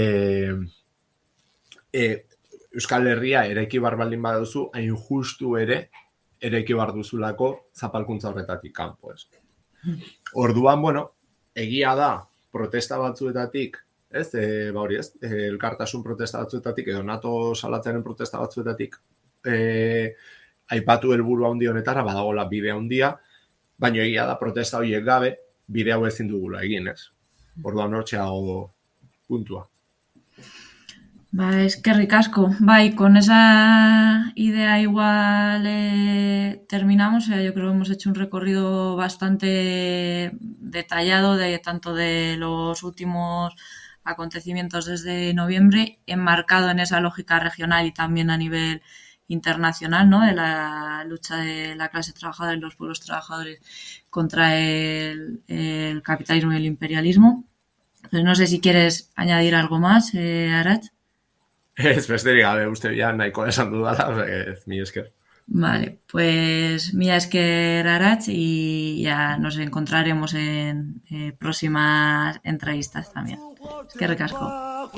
e, Euskal Herria eraiki barbaldin baduzu, hain justu ere, eraiki bar duzulako zapalkuntza horretatik kanpo, ez. Orduan, bueno, egia da protesta batzuetatik, ez, e, ba hori ez, e, elkartasun protesta batzuetatik, edo NATO salatzearen protesta batzuetatik, e, aipatu helburu handi honetara, badagola bide handia, baina egia da protesta horiek gabe, bide hau ezin dugula egin, ez. Orduan hortxeago puntua. Ba, eskerrik asko. Bai, con esa idea igual eh, terminamos. O sea, yo creo que hemos hecho un recorrido bastante detallado de tanto de los últimos acontecimientos desde noviembre, enmarcado en esa lógica regional y también a nivel internacional, ¿no? De la lucha de la clase trabajadora y los pueblos trabajadores contra el, el capitalismo y el imperialismo. Entonces, no sé si quieres añadir algo más, eh, Arach. Ez besterik gabe, uste ya nahiko esan dudala, ez mi esker. Vale, pues mila esker Arach y ya nos encontraremos en eh, próximas entrevistas también. Eskerrik asko.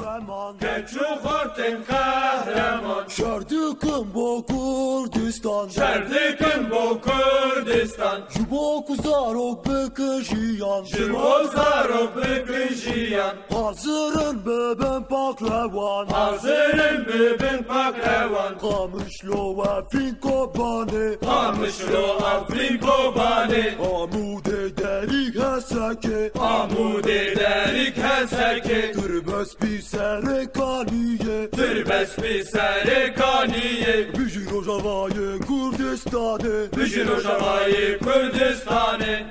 Şerdikim bu Kurdistan, Şerdikim bu Kurdistan, Jibok zarok bekıjiyan, Jibok zarok bekıjiyan, Hazırın bebin paklevan, Hazırın bebin paklevan, Kamışlo ve finko bane, Kamışlo Afriko bane, Amude derik heseke, Amude derik heseke, Türbes bir serekaniye, Türbes bir serekaniye, Büjü rojavayı Kurdistan'e, Büjü rojavayı Kurdistan'e.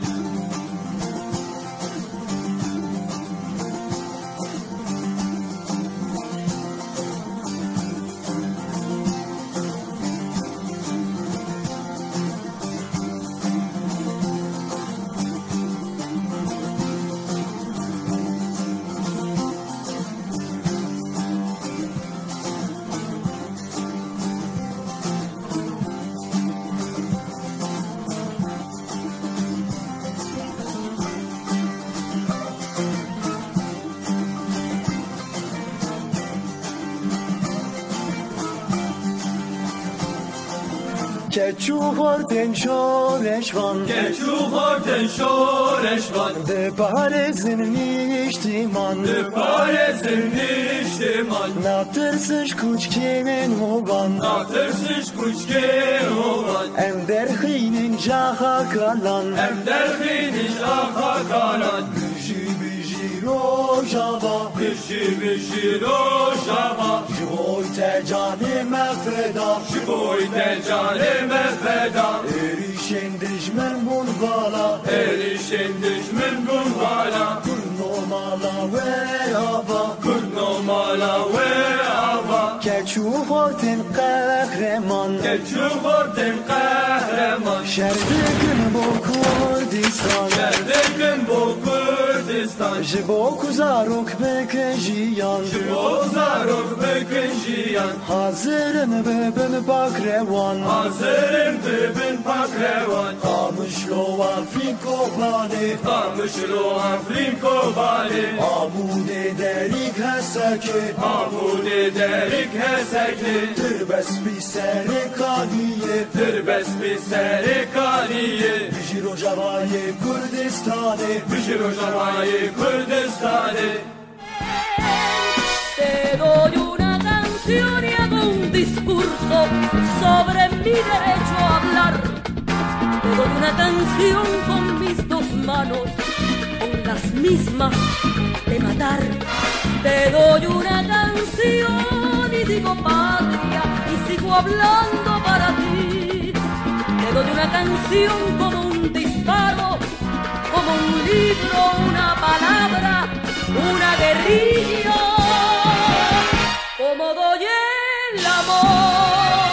که چوهردن شورشوان که چوهردن شورشوان ده پارزن نیشتیمان ده پارزن نیشتیمان ناترسش کوچکین موبان ناترسش کوچکین موبان ام در خینین جاها کالان ام در خینین جاها کالان بیجی بیجی روژاوا بیجی بیجی روژاوا جبوی تجانی مفدا جبوی تجانی مفدا اریشن دجمن بون بالا اریشن دجمن بون بالا کنو مالا و آبا کنو مالا و آبا که چوهردن قهرمان که چوهردن قهرمان شردگن با کردستان شردگن با کردستان جبو کزاروک بکجیان جبو زاروک بکجیان حاضرم ببن پاکروان حاضرم ببن پاکروان آمشلو افرین کوبانه آمشلو افرین کوبانه آموده دریک هسکه آموده دریک هسکه در بس بی سر کانیه در بس بی سر کانیه بیجی رو جوای کردستانه بیجی رو جوای کردستانه Te doy una canción y hago un discurso sobre mi derecho a hablar. Te doy una canción con mis dos manos, con las mismas de matar. Te doy una canción y digo patria y sigo hablando para ti. Te doy una canción como un disparo, como un libro, una palabra, una guerrilla. Como doy el amor.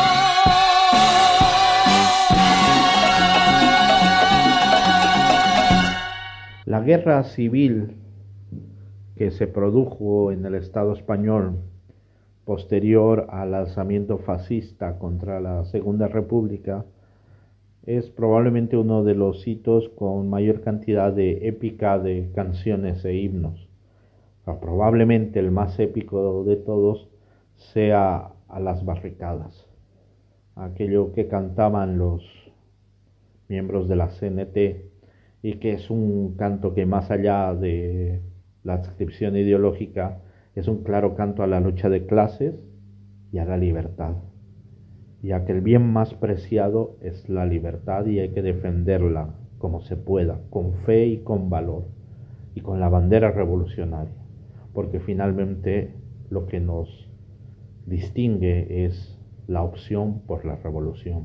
La guerra civil que se produjo en el Estado español posterior al alzamiento fascista contra la Segunda República es probablemente uno de los hitos con mayor cantidad de épica de canciones e himnos. Probablemente el más épico de todos sea A las barricadas, aquello que cantaban los miembros de la C N T y que es un canto que más allá de la adscripción ideológica es un claro canto a la lucha de clases y a la libertad, ya que el bien más preciado es la libertad y hay que defenderla como se pueda, con fe y con valor y con la bandera revolucionaria, porque finalmente lo que nos distingue es la opción por la revolución.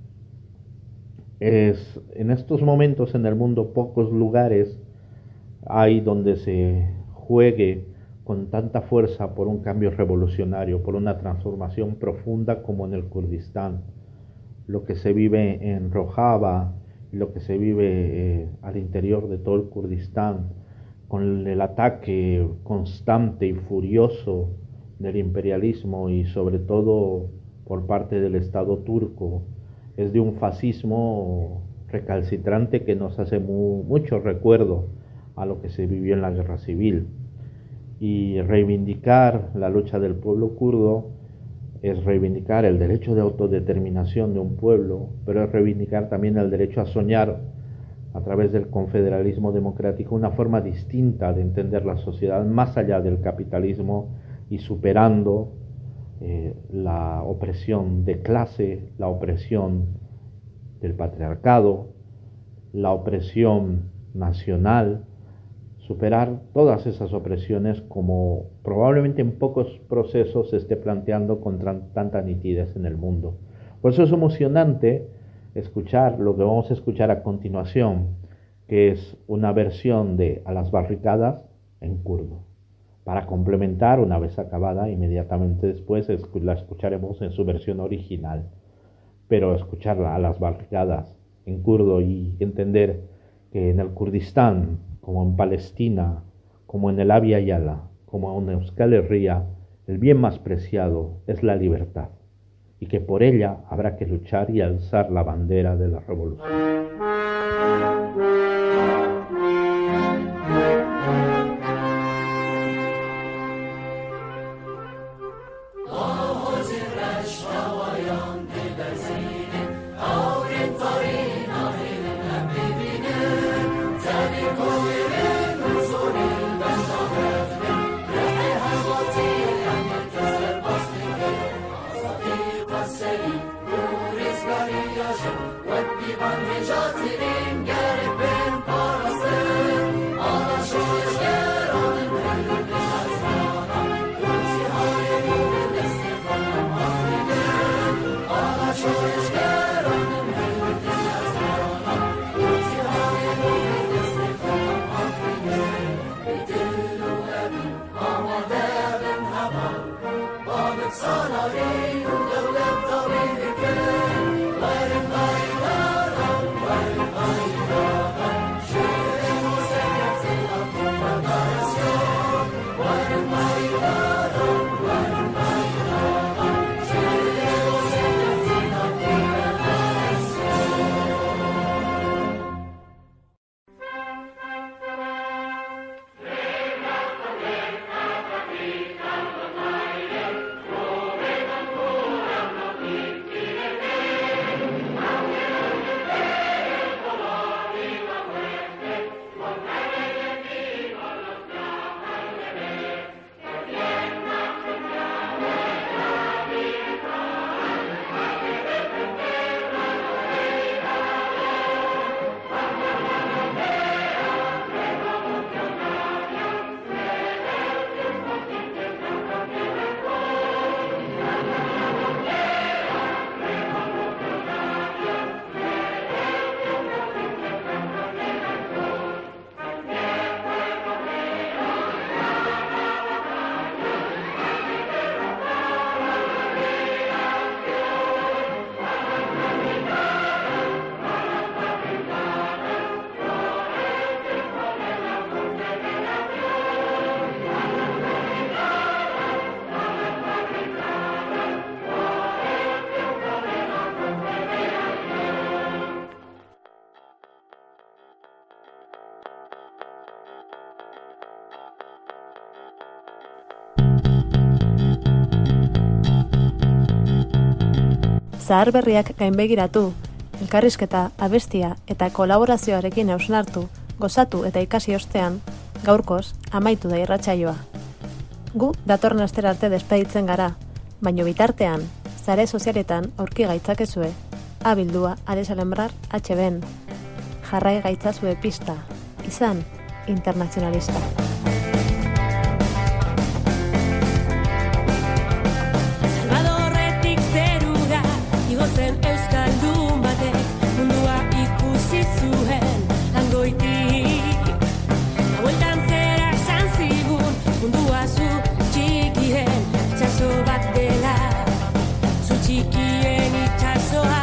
Es, en estos momentos en el mundo pocos lugares hay donde se juegue con tanta fuerza por un cambio revolucionario, por una transformación profunda como en el Kurdistán. Lo que se vive en Rojava, lo que se vive eh, al interior de todo el Kurdistán, con el ataque constante y furioso del imperialismo y sobre todo por parte del Estado turco, es de un fascismo recalcitrante que nos hace muy, mucho recuerdo a lo que se vivió en la guerra civil. Y reivindicar la lucha del pueblo kurdo es reivindicar el derecho de autodeterminación de un pueblo, pero es reivindicar también el derecho a soñar a través del confederalismo democrático una forma distinta de entender la sociedad más allá del capitalismo y superando eh, la opresión de clase, la opresión del patriarcado, la opresión nacional, superar todas esas opresiones como probablemente en pocos procesos se esté planteando con tanta nitidez en el mundo. Por eso es emocionante escuchar lo que vamos a escuchar a continuación, que es una versión de A las barricadas en kurdo. Para complementar, una vez acabada, inmediatamente después la escucharemos en su versión original. Pero escucharla A las barricadas en kurdo y entender que en el Kurdistán, como en Palestina, como en el Abya Yala, como en Euskal Herria, el bien más preciado es la libertad, y que por ella habrá que luchar y alzar la bandera de la revolución. Zahar berriak gainbegiratu, elkarrizketa, abestia eta kolaborazioarekin hausnartu, gozatu eta ikasi ostean, gaurkoz amaitu da irratsaioa. Gu datorren astera arte despeditzen gara, baino bitartean, sare sozialetan aurki gaitzakezue, abildua aresalembrar H B-en. Jarrai gaitzazue pista, izan internazionalista. Salvadorretik zerura, igozen euskaldun batek, mundua ikusi zuen langoitik. La bueltan zera esan zigun, mundua zu txikien, itxaso bat dela, zu txikien itxasoa.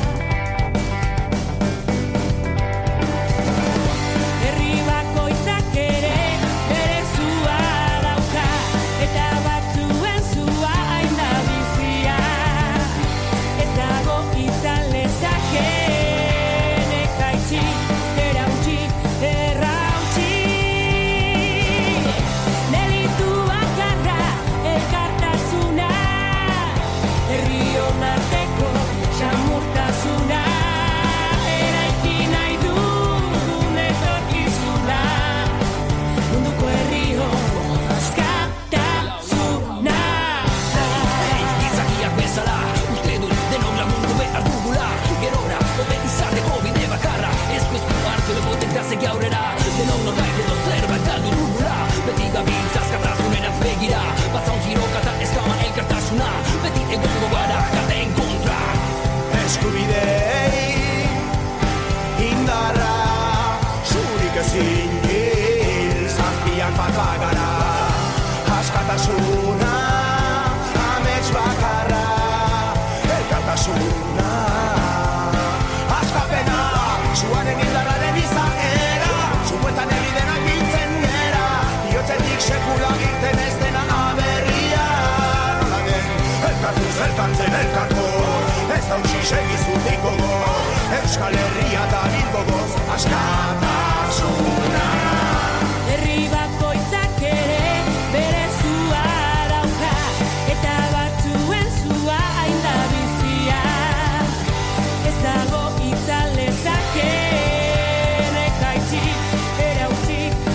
Segi aurrera, denon norbait edo zerbait galdu dugula. Beti gabiltza askatasunerantz begira, bazaun txiroka eta eskaman elkartasuna. Beti egongo gara jaten kontra. Eskubidei indarra zurik ezin hil, zazpiak bat bagara. Askatasuna amets bakarra, elkartasuna askapena, zuaren indarraren izaera, zuetan egidenak biltzen gera, diotzetik sekula egiten ez dena aberria. Nola den, elkartuz elkartzen elkarkor, ez dautsi segizutik gogo, Euskal Herria da bilgogoz, askatasuna. Herri bakoitzak ere bere zua dauka, eta batzuen zua hain da bizia. Ez dago itzal lezakeen ekaitzik, erautzik,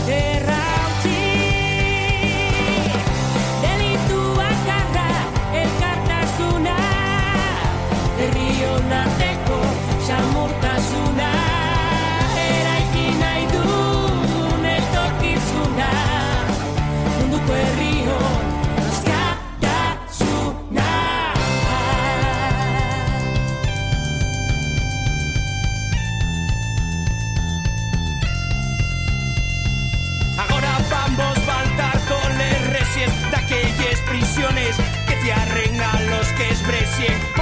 errautzik. Delitu bakarra elkartasuna, herri honarteko samurtasuna, eraiki nahi Fiarren a los que es bresien.